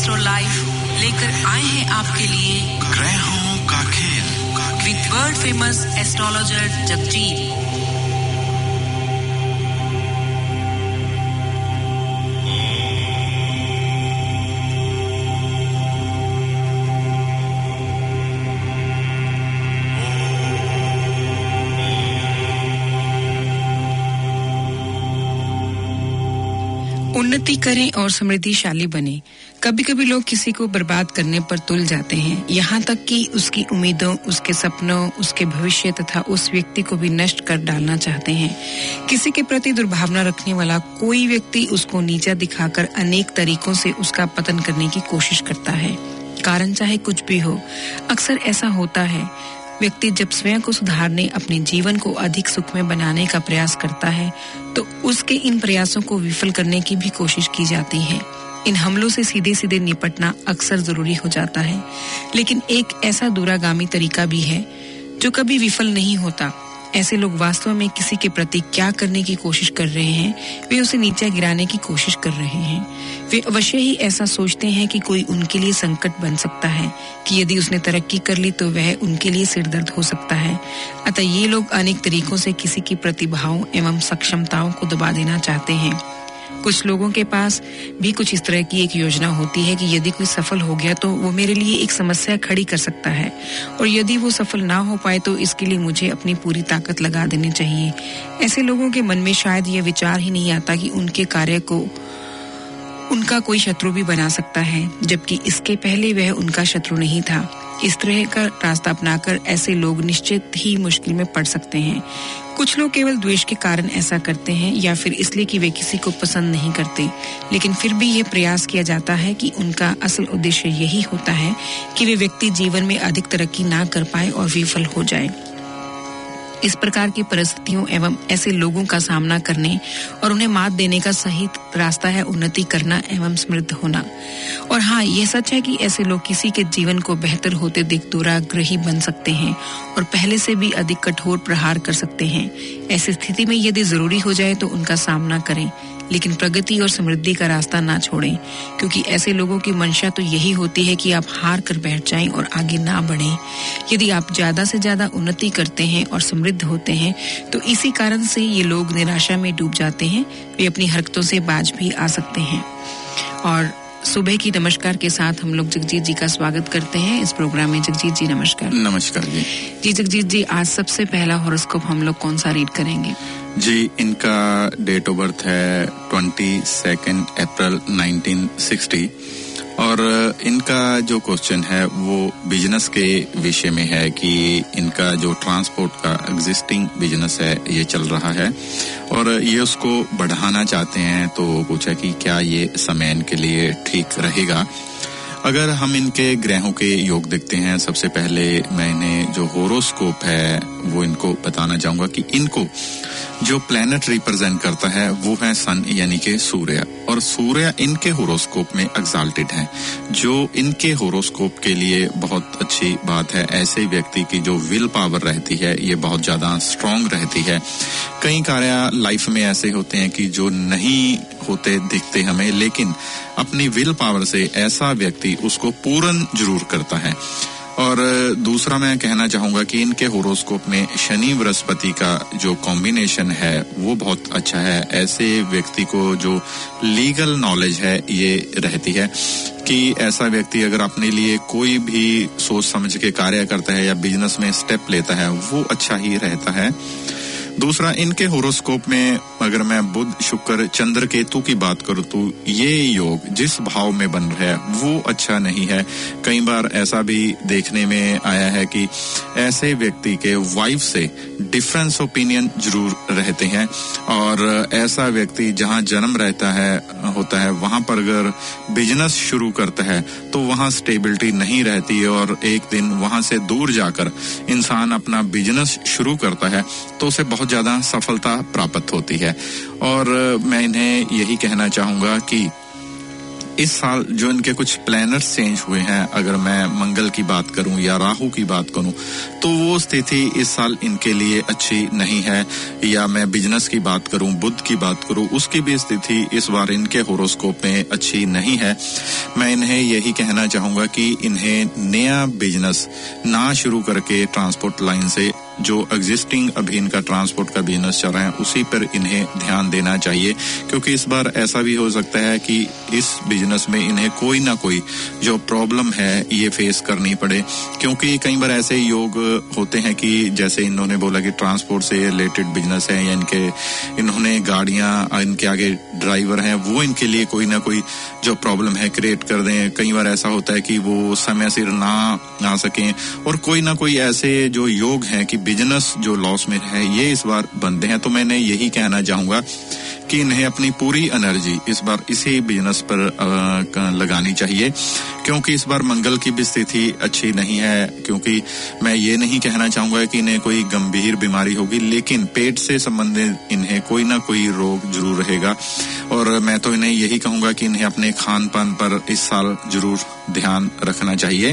Astro life लेकर आए हैं आपके लिए ग्रहों का खेल with world famous astrologer Jagjit. उन्नति करें और समृद्धिशाली बने। कभी-कभी लोग किसी को बर्बाद करने पर तुल जाते हैं, यहाँ तक कि उसकी उम्मीदों, उसके सपनों, उसके भविष्य तथा उस व्यक्ति को भी नष्ट कर डालना चाहते हैं। किसी के प्रति दुर्भावना रखने वाला कोई व्यक्ति उसको नीचा दिखाकर अनेक तरीकों से उसका पतन करने की कोशिश करता है। कारण चाहे कुछ भी हो, अक्सर ऐसा होता है। व्यक्ति जब स्वयं को सुधारने, अपने जीवन को अधिक सुखमय बनाने का प्रयास करता है, तो उसके इन प्रयासों को विफल करने की भी कोशिश की जाती है। इन हमलों से सीधे निपटना अक्सर जरूरी हो जाता है, लेकिन एक ऐसा दूरगामी तरीका भी है जो कभी विफल नहीं होता। ऐसे लोग वास्तव में किसी के प्रति क्या करने की कोशिश कर रहे हैं, वे उसे नीचे गिराने की कोशिश कर रहे हैं। वे अवश्य ही ऐसा सोचते हैं कि कोई उनके लिए संकट बन सकता है, कि यदि उसने तरक्की कर ली तो वह उनके लिए सिरदर्द हो सकता है। अतः ये लोग अनेक तरीकों से किसी की प्रतिभाओं एवं सक्षमताओं को दबा देना चाहते हैं। कुछ लोगों के पास भी कुछ इस तरह की एक योजना होती है कि यदि कोई सफल हो गया तो वो मेरे लिए एक समस्या खड़ी कर सकता है, और यदि वो सफल ना हो पाए तो इसके लिए मुझे अपनी पूरी ताकत लगा देनी चाहिए। ऐसे लोगों के मन में शायद ये विचार ही नहीं आता कि उनके कार्य को उनका कोई शत्रु भी बना सकता है, जबकि इसके पहले वह उनका शत्रु नहीं था। इस तरह का रास्ता अपनाकर ऐसे लोग निश्चित ही मुश्किल में पड़ सकते हैं। कुछ लोग केवल द्वेष के कारण ऐसा करते हैं, या फिर इसलिए कि वे किसी को पसंद नहीं करते, लेकिन फिर भी ये प्रयास किया जाता है कि उनका असल उद्देश्य यही होता है कि वे व्यक्ति जीवन में अधिक तरक्की ना कर पाए और विफल हो जाए। इस प्रकार की परिस्थितियों एवं ऐसे लोगों का सामना करने और उन्हें मात देने का सही रास्ता है उन्नति करना एवं समृद्ध होना। और हाँ, यह सच है कि ऐसे लोग किसी के जीवन को बेहतर होते देख दुराग्रही बन सकते हैं और पहले से भी अधिक कठोर प्रहार कर सकते हैं। ऐसी स्थिति में यदि जरूरी हो जाए तो उनका सामना करें, लेकिन प्रगति और समृद्धि का रास्ता ना छोड़ें, क्योंकि ऐसे लोगों की मंशा तो यही होती है कि आप हार कर बैठ जाएं और आगे ना बढ़ें। यदि आप ज्यादा से ज्यादा उन्नति करते हैं और समृद्ध होते हैं तो इसी कारण से ये लोग निराशा में डूब जाते हैं। वे अपनी हरकतों से बाज भी आ सकते हैं। और सुबह की नमस्कार के साथ हम लोग जगजीत जी का स्वागत करते हैं इस प्रोग्राम में। जगजीत जी नमस्कार। नमस्कार जी। जगजीत जी, आज सबसे पहला हॉरोस्कोप हम लोग कौन सा रीड करेंगे? जी, इनका डेट ऑफ बर्थ है 22 अप्रैल 1960 और इनका जो क्वेश्चन है वो बिजनेस के विषय में है कि इनका जो ट्रांसपोर्ट का एग्जिस्टिंग बिजनेस है ये चल रहा है और ये उसको बढ़ाना चाहते हैं। तो पूछा कि क्या ये समय इनके लिए ठीक रहेगा। अगर हम इनके ग्रहों के योग देखते हैं, सबसे पहले मैंने जो होरोस्कोप है वो इनको बताना चाहूंगा कि इनको जो प्लैनेट रिप्रेजेंट करता है वो है सन यानी कि सूर्य, और सूर्य इनके होरोस्कोप में एक्साल्टेड है, जो इनके होरोस्कोप के लिए बहुत अच्छी बात है। ऐसे व्यक्ति की जो विल पावर रहती है ये बहुत ज्यादा स्ट्रांग रहती है। कई कार्य लाइफ में ऐसे होते हैं कि जो नहीं होते दिखते हमें, लेकिन अपनी विल पावर से ऐसा व्यक्ति उसको पूर्ण जरूर करता है। और दूसरा मैं कहना चाहूंगा कि इनके होरोस्कोप में शनि बृहस्पति का जो कॉम्बिनेशन है वो बहुत अच्छा है। ऐसे व्यक्ति को जो लीगल नॉलेज है ये रहती है कि ऐसा व्यक्ति अगर अपने लिए कोई भी सोच समझ के कार्य करता है या बिजनेस में स्टेप लेता है वो अच्छा ही रहता है। दूसरा, इनके होरोस्कोप में अगर मैं बुध शुक्र चंद्र केतु की बात करूं तो ये योग जिस भाव में बन रहा है वो अच्छा नहीं है। कई बार ऐसा भी देखने में आया है कि ऐसे व्यक्ति के वाइफ से डिफरेंस ओपिनियन जरूर रहते हैं, और ऐसा व्यक्ति जहां जन्म होता है वहां पर अगर बिजनेस शुरू करता है तो वहां स्टेबिलिटी नहीं रहती, और एक दिन वहां से दूर जाकर इंसान अपना बिजनेस शुरू करता है तो उसे बहुत ज्यादा सफलता प्राप्त होती है। और मैं इन्हें यही कहना चाहूंगा कि इस साल जो इनके कुछ प्लैनेट्स चेंज हुए हैं, अगर मैं मंगल की बात करूं या राहु की बात करूं, तो वो स्थिति इस साल इनके लिए अच्छी नहीं है। या मैं बिजनेस की बात करूं, बुध की बात करूं, उसकी भी स्थिति इस बार इनके होरोस्कोप में अच्छी नहीं है। मैं इन्हें यही कहना चाहूंगा कि इन्हें नया बिजनेस ना शुरू करके ट्रांसपोर्ट लाइन से जो एग्जिस्टिंग अभी इनका ट्रांसपोर्ट का बिजनेस चल रहा है उसी पर इन्हें ध्यान देना चाहिए, क्योंकि इस बार ऐसा भी हो सकता है कि इस बिजनेस में इन्हें कोई ना कोई जो प्रॉब्लम है ये फेस करनी पड़े। क्योंकि कई बार ऐसे योग होते हैं कि जैसे इन्होंने बोला कि ट्रांसपोर्ट से रिलेटेड बिजनेस है या इन्होंने गाड़ियां, इनके आगे ड्राइवर हैं, वो इनके लिए कोई ना कोई जो प्रॉब्लम है क्रिएट कर दें। कई बार ऐसा होता है कि वो समय सिर ना आ सकें, और कोई ना कोई ऐसे जो योग हैं कि बिजनेस जो लॉस में है ये इस बार बनते हैं। तो मैंने यही कहना चाहूंगा कि इन्हें अपनी पूरी एनर्जी इस बार इसी बिजनेस पर लगानी चाहिए, क्योंकि इस बार मंगल की भी स्थिति अच्छी नहीं है। क्योंकि मैं ये नहीं कहना चाहूंगा कि इन्हें कोई गंभीर बीमारी होगी, लेकिन पेट से संबंधित इन्हें कोई ना कोई रोग जरूर रहेगा। और मैं तो इन्हें यही कहूंगा कि इन्हें अपने खान पान पर इस साल जरूर ध्यान रखना चाहिए।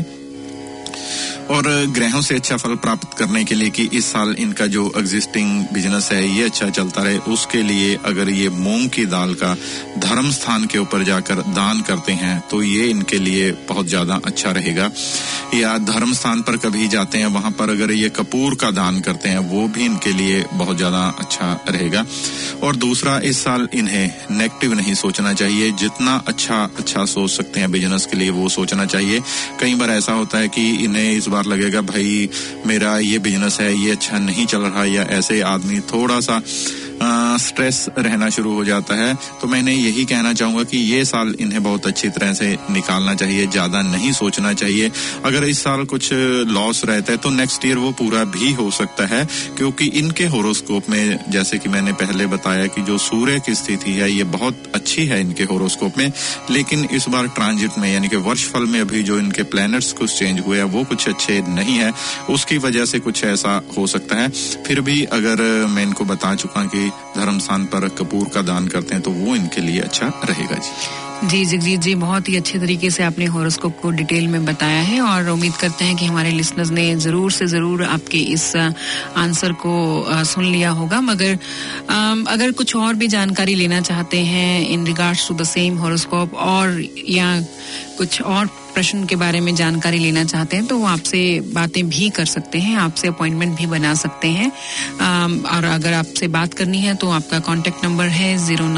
और ग्रहों से अच्छा फल प्राप्त करने के लिए कि इस साल इनका जो एग्जिस्टिंग बिजनेस है ये अच्छा चलता रहे, उसके लिए अगर ये मूंग की दाल का धर्म स्थान के ऊपर जाकर दान करते हैं तो ये इनके लिए बहुत ज्यादा अच्छा रहेगा। या धर्म स्थान पर कभी जाते हैं, वहां पर अगर ये कपूर का दान करते हैं वो भी इनके लिए बहुत ज्यादा अच्छा रहेगा। और दूसरा, इस साल इन्हें नेगेटिव नहीं सोचना चाहिए, जितना अच्छा सोच सकते हैं बिजनेस के लिए वो सोचना चाहिए। कई बार ऐसा होता है कि इन्हें इस बार लगेगा भाई मेरा ये बिजनेस है ये अच्छा नहीं चल रहा, या ऐसे आदमी थोड़ा सा स्ट्रेस रहना शुरू हो जाता है। तो मैंने यही कहना चाहूंगा कि ये साल इन्हें बहुत अच्छी तरह से निकालना चाहिए, ज्यादा नहीं सोचना चाहिए। अगर इस साल कुछ लॉस रहता है तो नेक्स्ट ईयर वो पूरा भी हो सकता है, क्योंकि इनके होरोस्कोप में जैसे कि मैंने पहले बताया कि जो सूर्य की स्थिति है ये बहुत अच्छी है इनके होरोस्कोप में, लेकिन इस बार ट्रांजिट में यानी कि वर्षफल में अभी जो इनके प्लैनेट्स कुछ चेंज हुए हैं वो कुछ अच्छे नहीं है, उसकी वजह से कुछ ऐसा हो सकता है। फिर भी अगर मैं इनको बता चुका कि धर्म स्थान पर कपूर का दान करते हैं तो वो इनके लिए अच्छा रहेगा। जी जगजीत जी, बहुत ही अच्छे तरीके से आपने हॉरोस्कोप को डिटेल में बताया है, और उम्मीद करते हैं कि हमारे लिसनर्स ने जरूर से जरूर आपके इस आंसर को सुन लिया होगा। मगर अगर कुछ और भी जानकारी लेना चाहते हैं in regards to the same horoscope, और या कुछ और प्रश्न के बारे में जानकारी लेना चाहते हैं तो वो आपसे बातें भी कर सकते हैं, आपसे अपॉइंटमेंट भी बना सकते हैं। और अगर आपसे बात करनी है तो आपका कॉन्टेक्ट नंबर है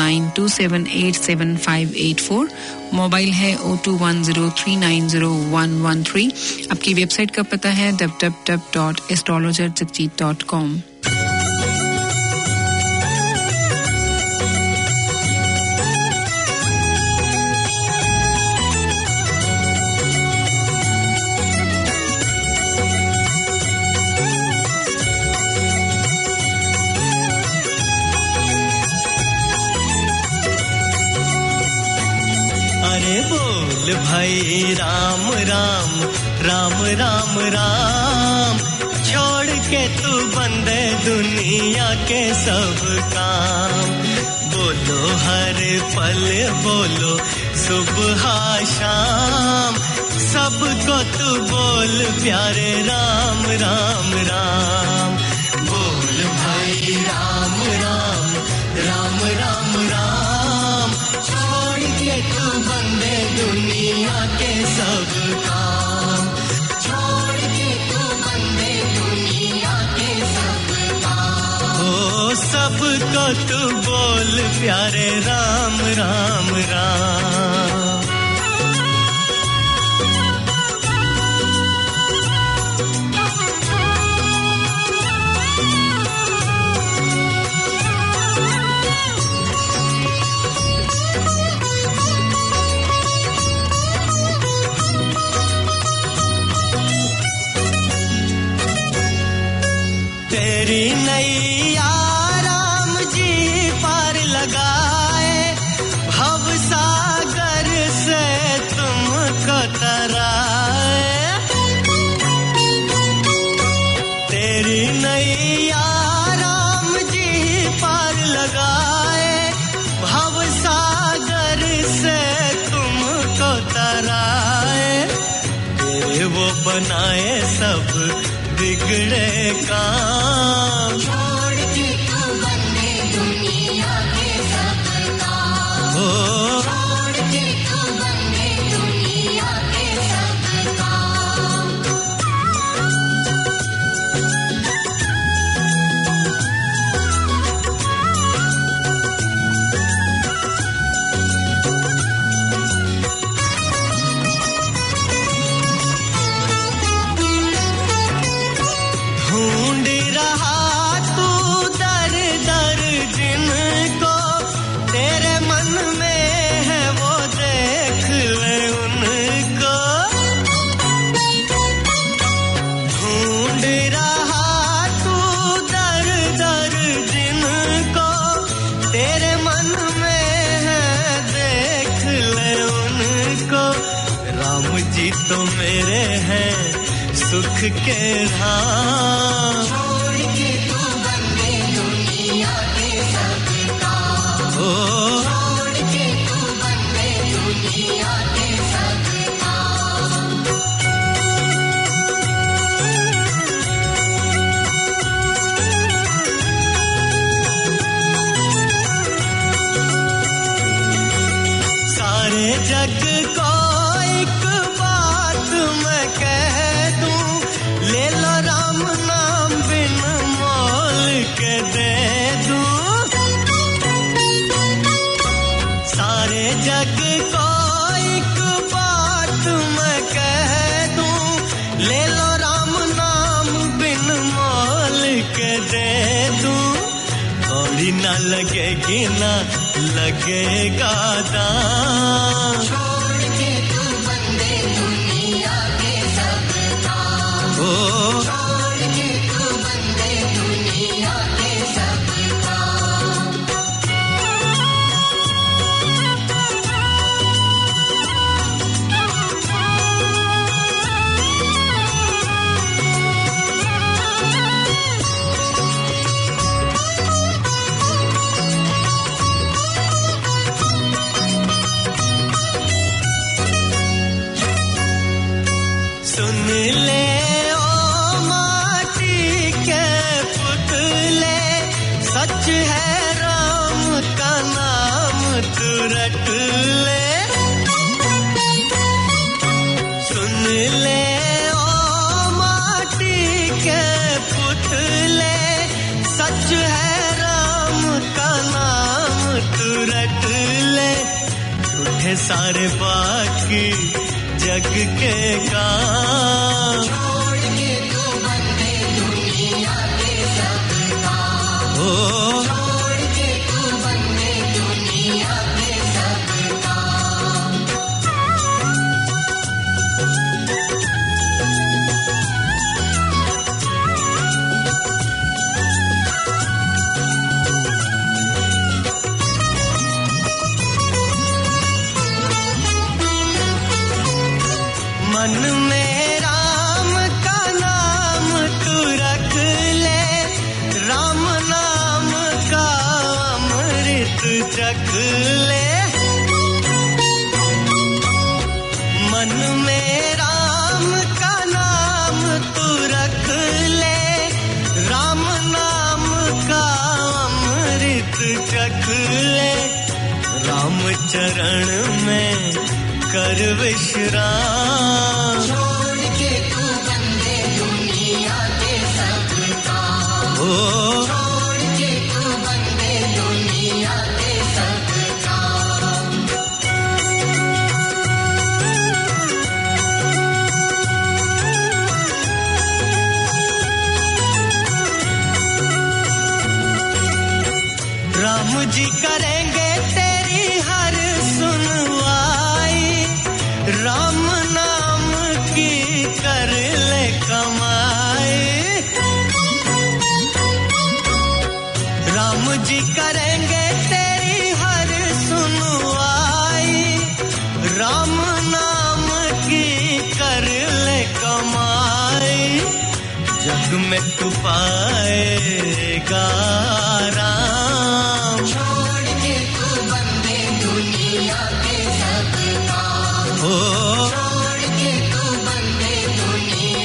0927875884, मोबाइल है 0210390113। आपकी वेबसाइट का पता है www.astrologerjagjeet.com। भाई राम राम राम राम राम, छोड़ के तू बंदे दुनिया के सब काम। बोलो हर पल बोलो सुबह शाम, सबको तू बोल प्यारे राम राम राम। बोल भाई राम राम राम राम राम, छोड़ के तू बंदे दुनिया के सब काम, छोड़ के तू बंदे दुनिया के सब काम। ओ सबको तू बोल प्यारे राम राम राम। तेरी नैया राम जी पार लगाए, भव सागर बनाए सब बिगड़े काम छोड़ के तू बंदे दुनिया के सब काम छोड़ के तू बंदे दुनिया के सब काम ढूंढ रहा तू दर दर जिनको तेरे मन में है वो देख ले उनको ढूंढ रहा तू दर दर जिनको तेरे मन में है देख ले उनको राम जी तो मेरे हैं सुख के धाम छोड़ के तू बंदे दुनिया के सब काम छोड़ के तू बंदे दुनिया के सब काम सारे जग को एक बात मैं कह दूं ले लो राम नाम बिन मोल के दे दूं सारे जग को एक बात मैं कह दूं ले लो राम नाम बिन मोल के दे दूं थोड़ी ना लगेगी ना लगेगा दाम छोड़ के तू बंदे दुनिया के सब काम छोड़ के तू बंदे दुनिया के सब काम सुन ले ओ माटी के पुतले सच है राम का नाम तू रट ले सुन ले ओ माटी के पुतले सच है राम का नाम तू रट ले उठे सारे बाकी जग के काम छोड़ के तू बंदे दुनिया के सब काम छोड़ के तू बंदे दुनिया के सब काम मन में राम का नाम तू रख ले राम नाम का अमृत चख ले मन में राम का नाम तू रख ले राम नाम का अमृत चख ले राम चरण में कर विश्राम छोड़ के तू बंदे दुनिया के सब काम छोड़ के तू बंदे दुनिया के सब काम राम जी करेंगे तेरी हर सुनवाई राम नाम की कर ले कमाई राम जी करेंगे तेरी हर सुनवाई राम नाम की कर ले कमाई जग में तू पाएगा राम छोड़ के तू बंदे दुनिया के सब काम छोड़ के तू बंदे दुनिया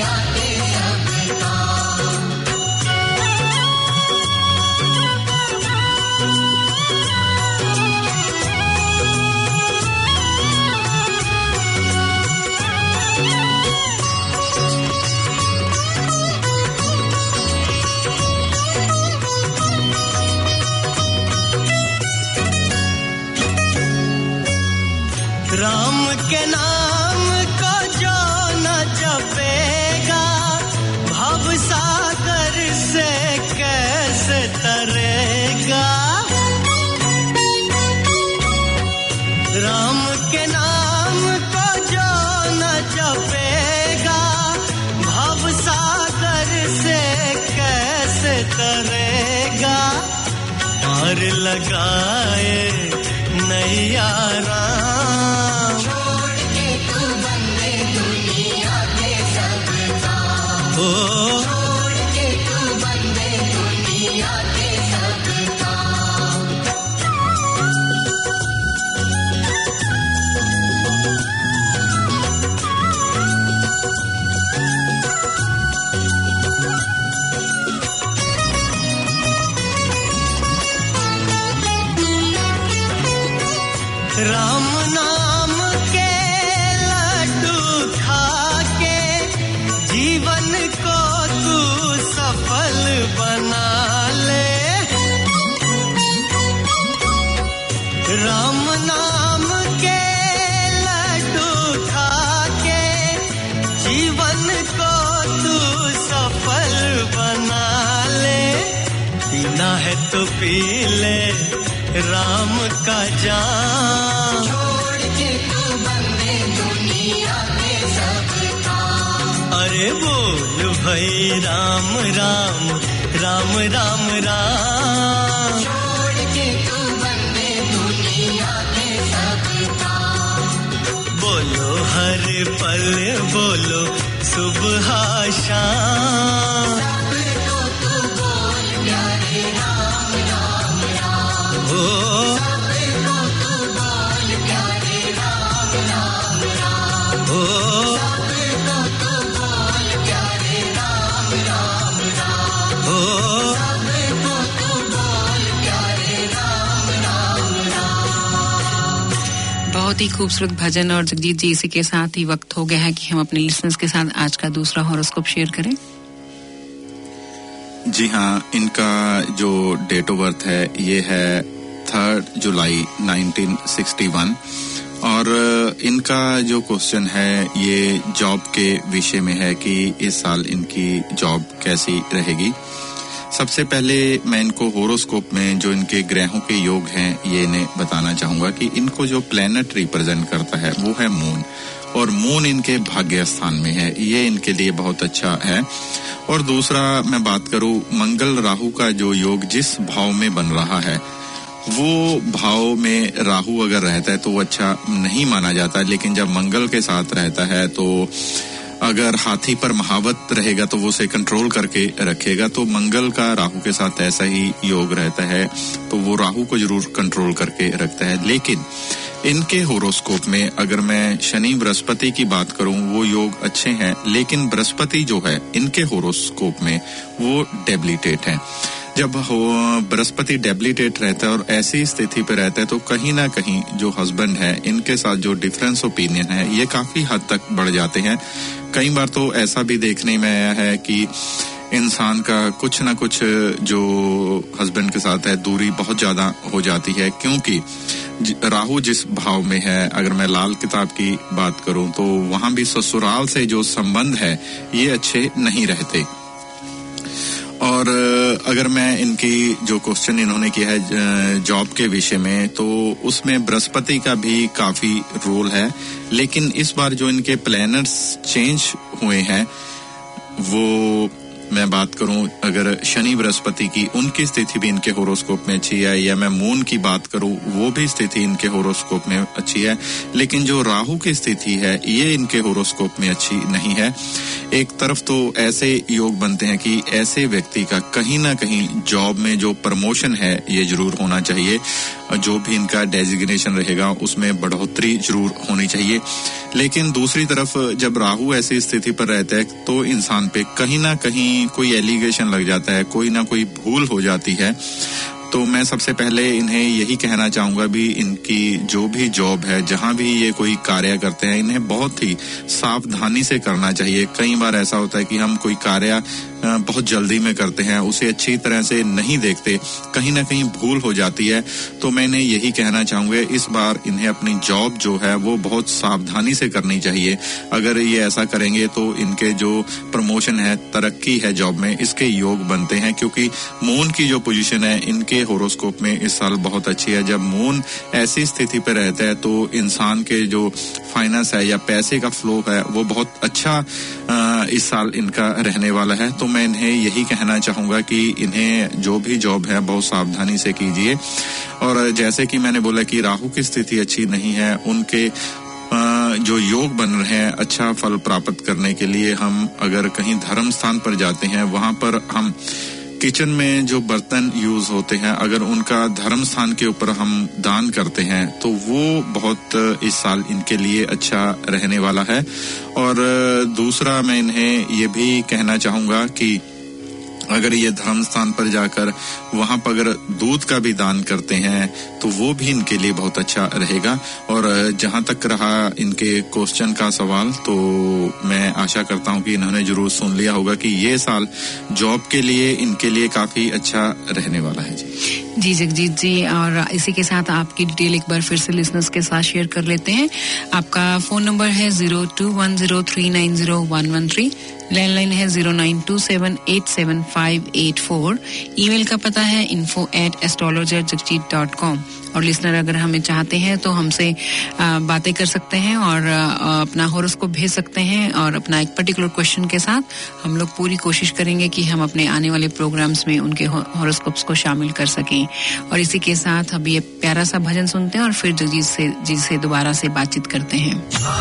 राम के नाम को जो न जपेगा भव सागर से कैसे तरेगा राम के नाम को जो न जपेगा भव सागर से कैसे तरेगा पार लगाए नैया राम छोड़ के तू बंदे दुनिया के सब काम छोड़ के तू बंदे दुनिया के सब काम राम नाम के लड्डू खा के जीवन को तू सफल बना ले राम नाम के लड्डू खा के जीवन को तू सफल बना ले पीना है तो पी ले राम का जाम छोड़ के तू बंदे दुनिया के सब काम अरे बोल भाई राम राम राम राम राम छोड़ के तू बंदे दुनिया के सब काम बोलो हर पल बोलो सुबह शाम सबको तू बोल प्यारे राम राम राम सबको तू बोल प्यारे राम राम राम सबको तू बोल प्यारे राम राम राम सबको तू बोल प्यारे राम राम राम बहुत ही खूबसूरत भजन और जगजीत जी इसी के साथ ही वक्त हो गया है कि हम अपने लिसनर्स के साथ आज का दूसरा हॉरोस्कोप शेयर करें। जी हाँ, इनका जो डेट ऑफ बर्थ है ये है 3 जुलाई 1961 और इनका जो क्वेश्चन है ये जॉब के विषय में है कि इस साल इनकी जॉब कैसी रहेगी। सबसे पहले मैं इनको होरोस्कोप में जो इनके ग्रहों के योग हैं ये इन्हें बताना चाहूंगा कि इनको जो प्लैनेट रिप्रेजेंट करता है वो है मून और मून इनके भाग्य स्थान में है, ये इनके लिए बहुत अच्छा है। और दूसरा मैं बात करूं मंगल राहु का जो योग जिस भाव में बन रहा है वो भाव में राहु अगर रहता है तो वो अच्छा नहीं माना जाता, लेकिन जब मंगल के साथ रहता है तो अगर हाथी पर महावत रहेगा तो वो उसे कंट्रोल करके रखेगा। तो मंगल का राहु के साथ ऐसा ही योग रहता है तो वो राहु को जरूर कंट्रोल करके रखता है। लेकिन इनके होरोस्कोप में अगर मैं शनि बृहस्पति की बात करूं वो योग अच्छे हैं, लेकिन बृहस्पति जो है इनके होरोस्कोप में वो डेबिलिटेट है। जब बृहस्पति डेबिलिटेट रहता है और ऐसी स्थिति पे रहता है तो कहीं ना कहीं जो हस्बैंड है इनके साथ जो डिफरेंस ओपिनियन है ये काफी हद तक बढ़ जाते हैं। कई बार तो ऐसा भी देखने में आया है कि इंसान का कुछ ना कुछ जो हस्बैंड के साथ है दूरी बहुत ज्यादा हो जाती है, क्योंकि राहु जिस भाव में है, अगर मैं लाल किताब की बात करूं तो वहां भी ससुराल से जो संबंध है ये अच्छे नहीं रहते। और अगर मैं इनकी जो क्वेश्चन इन्होंने किया है जॉब के विषय में तो उसमें बृहस्पति का भी काफी रोल है, लेकिन इस बार जो इनके प्लैनेट्स चेंज हुए हैं वो मैं बात करूं अगर शनि बृहस्पति की उनकी स्थिति भी इनके होरोस्कोप में अच्छी है, या मैं मून की बात करूं वो भी स्थिति इनके होरोस्कोप में अच्छी है, लेकिन जो राहु की स्थिति है ये इनके होरोस्कोप में अच्छी नहीं है। एक तरफ तो ऐसे योग बनते हैं कि ऐसे व्यक्ति का कहीं ना कहीं जॉब में जो प्रमोशन है ये जरूर होना चाहिए, जो भी इनका डेजिग्नेशन रहेगा उसमें बढ़ोतरी जरूर होनी चाहिए। लेकिन दूसरी तरफ जब राहु ऐसी स्थिति पर रहता है तो इंसान पे कहीं ना कहीं कोई एलिगेशन लग जाता है, कोई ना कोई भूल हो जाती है। तो मैं सबसे पहले इन्हें यही कहना चाहूंगा भी इनकी जो भी जॉब है जहां भी ये कोई कार्य करते हैं इन्हें बहुत ही सावधानी से करना चाहिए। कई बार ऐसा होता है कि हम कोई कार्य बहुत जल्दी में करते हैं, उसे अच्छी तरह से नहीं देखते, कहीं ना कहीं भूल हो जाती है। तो मैंने यही कहना चाहूंगा, इस बार इन्हें अपनी जॉब जो है वो बहुत सावधानी से करनी चाहिए। अगर ये ऐसा करेंगे तो इनके जो प्रमोशन है, तरक्की है जॉब में, इसके योग बनते हैं, क्योंकि मून की जो पोजीशन है इनके होरोस्कोप में इस साल बहुत अच्छी है। जब मून ऐसी स्थिति पर रहता है तो इंसान के जो फाइनेंस है या पैसे का फ्लो है वो बहुत अच्छा इस साल इनका रहने वाला है। तो मैं इन्हें यही कहना चाहूंगा कि इन्हें जो भी जॉब है बहुत सावधानी से कीजिए। और जैसे कि मैंने बोला कि राहु की स्थिति अच्छी नहीं है, उनके जो योग बन रहे हैं अच्छा फल प्राप्त करने के लिए हम अगर कहीं धर्म स्थान पर जाते हैं, वहां पर हम किचन में जो बर्तन यूज होते हैं अगर उनका धर्म स्थान के ऊपर हम दान करते हैं तो वो बहुत इस साल इनके लिए अच्छा रहने वाला है। और दूसरा मैं इन्हें ये भी कहना चाहूंगा कि अगर ये धर्म स्थान पर जाकर वहां पर अगर दूध का भी दान करते हैं तो वो भी इनके लिए बहुत अच्छा रहेगा। और जहां तक रहा इनके क्वेश्चन का सवाल, तो मैं आशा करता हूं कि इन्होंने जरूर सुन लिया होगा कि ये साल जॉब के लिए इनके लिए काफी अच्छा रहने वाला है। जी जगजीत जी, और इसी के साथ आपकी डिटेल एक बार फिर से लिसनर्स के साथ शेयर कर लेते हैं। आपका फोन नंबर है 0210390113, लैंडलाइन है 0927875884, ईमेल का पता है info@astrologerjagjit.com। और लिसनर अगर हमें चाहते हैं तो हमसे बातें कर सकते हैं और अपना हॉरोस्कोप भेज सकते हैं और अपना एक पर्टिकुलर क्वेश्चन के साथ हम लोग पूरी कोशिश करेंगे कि हम अपने आने वाले प्रोग्राम्स में उनके हॉरोस्कोप्स को शामिल कर सकें। और इसी के साथ अब ये प्यारा सा भजन सुनते हैं और फिर जगजीत से दोबारा से बातचीत करते हैं।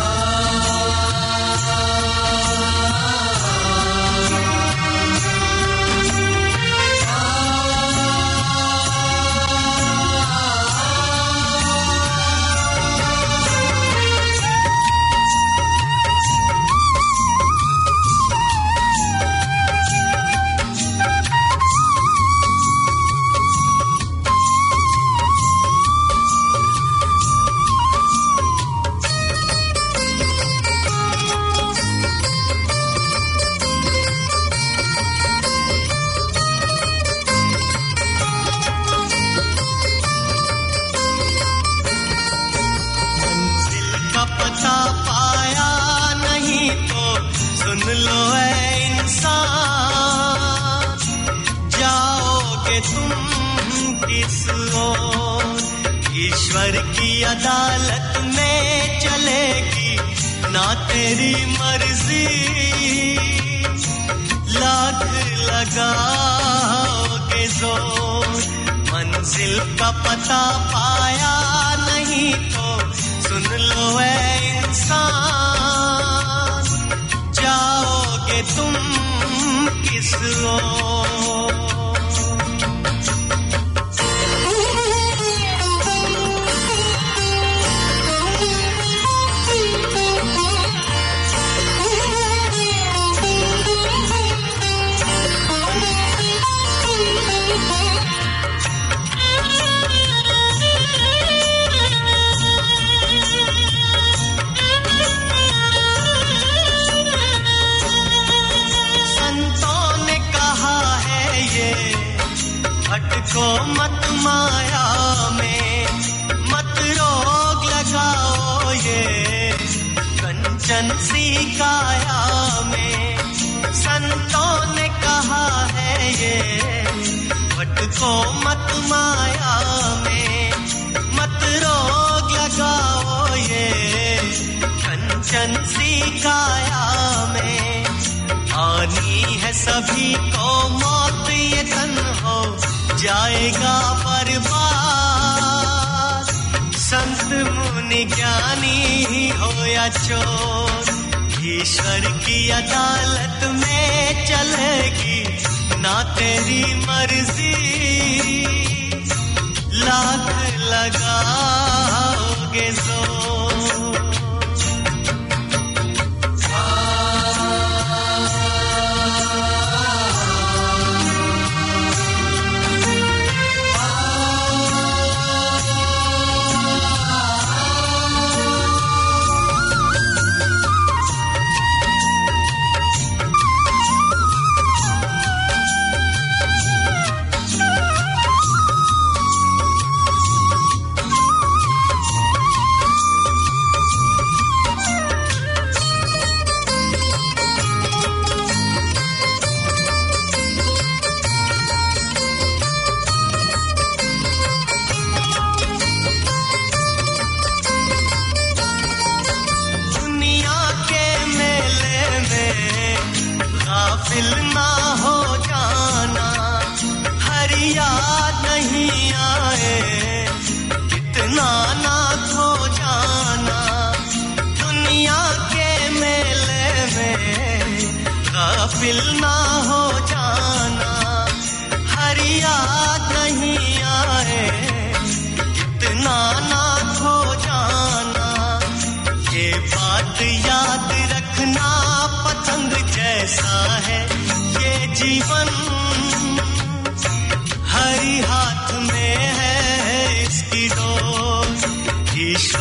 ईश्वर की अदालत में चलेगी ना तेरी मर्जी, लाख लगाओगे जोर मंजिल का पता पाया नहीं तो सुन लो ऐ इंसान, जाओगे तुम किस ओर। को मत माया में मत रोग लगाओ ये कंचन सी काया में, संतों ने कहा है ये भटको मत माया में मत रोग लगाओ ये कंचन सी काया में, आनी है सभी को मौत ये तन हो जाएगा बर्बाद, संत मुनि ज्ञानी हो या चोर ईश्वर की अदालत में चलेगी ना तेरी मर्जी, लाख लगाओगे जोर।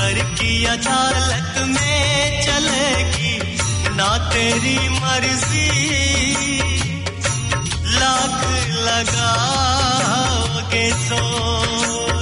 ईश्वर की अदालत में चलेगी ना तेरी मर्जी लाख लगाओगे जोर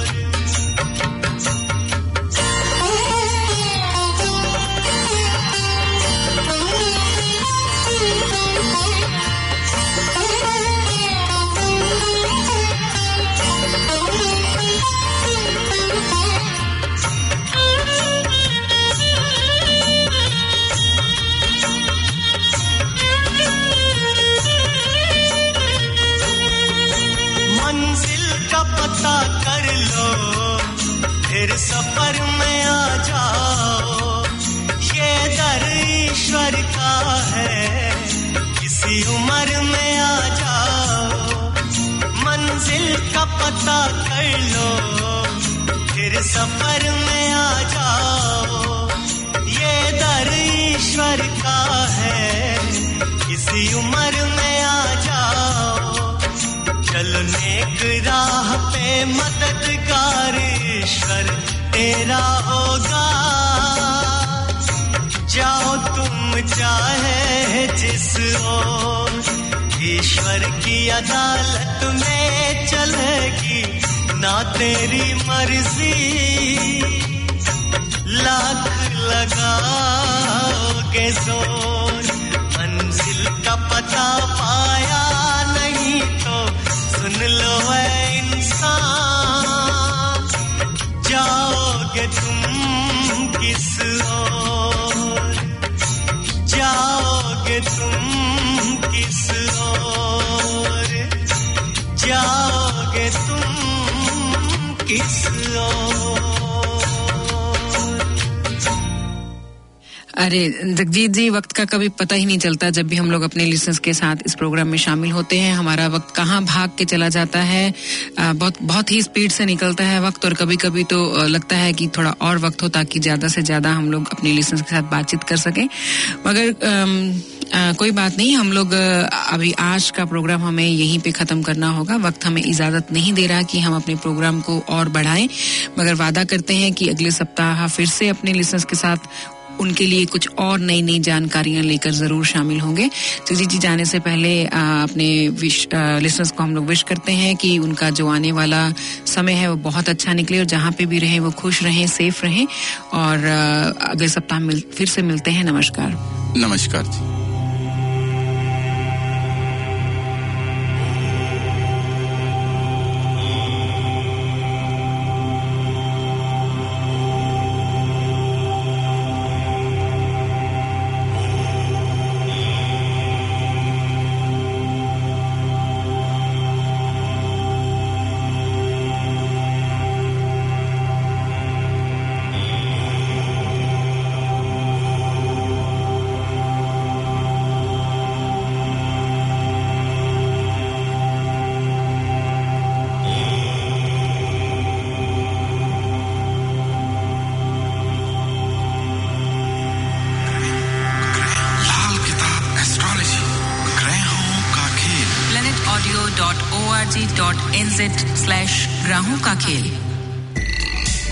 पता कर लो फिर सफर में आ जाओ ये दर ईश्वर का है किसी उम्र में आ जाओ मंजिल का पता कर लो फिर सफर में आ जाओ ये दर ईश्वर का है किसी उम्र में आ जाओ चलो नेक राह पे मददगार ईश्वर तेरा होगा जाओ तुम चाहे जिस ओर ईश्वर की अदालत में चलेगी ना तेरी मर्जी लाख लगाओगे जोर मंजिल का पता पाया नहीं तो सुन लो ऐ इंसान जाओगे तुम किस ओर जाओगे तुम किस ओर जाओगे तुम किस ओर अरे जगजीत जी वक्त का कभी पता ही नहीं चलता जब भी हम लोग अपने लिसनर्स के साथ इस प्रोग्राम में शामिल होते हैं हमारा वक्त कहाँ भाग के चला जाता है बहुत ही स्पीड से निकलता है वक्त और कभी-कभी तो लगता है कि थोड़ा और वक्त हो ताकि ज्यादा से ज्यादा हम लोग अपने लिसनर्स के साथ बातचीत कर सकें मगर कोई बात नहीं हम लोग अभी आज का प्रोग्राम हमें यहीं पे खत्म करना होगा वक्त हमें इजाजत नहीं दे रहा कि हम अपने प्रोग्राम को और बढ़ाएं मगर वादा करते हैं कि अगले सप्ताह फिर से अपने लिसनर्स के साथ उनके लिए कुछ और नई जानकारियां लेकर जरूर शामिल होंगे जगजीत जी जाने से पहले अपने लिसनर्स को हम लोग विश करते हैं कि उनका जो आने वाला समय है वो बहुत अच्छा निकले और जहां पे भी रहें वो खुश रहें सेफ रहें और अगले सप्ताह फिर से मिलते हैं नमस्कार नमस्कार जी planetaudio.org.nz/ग्राहों का खेल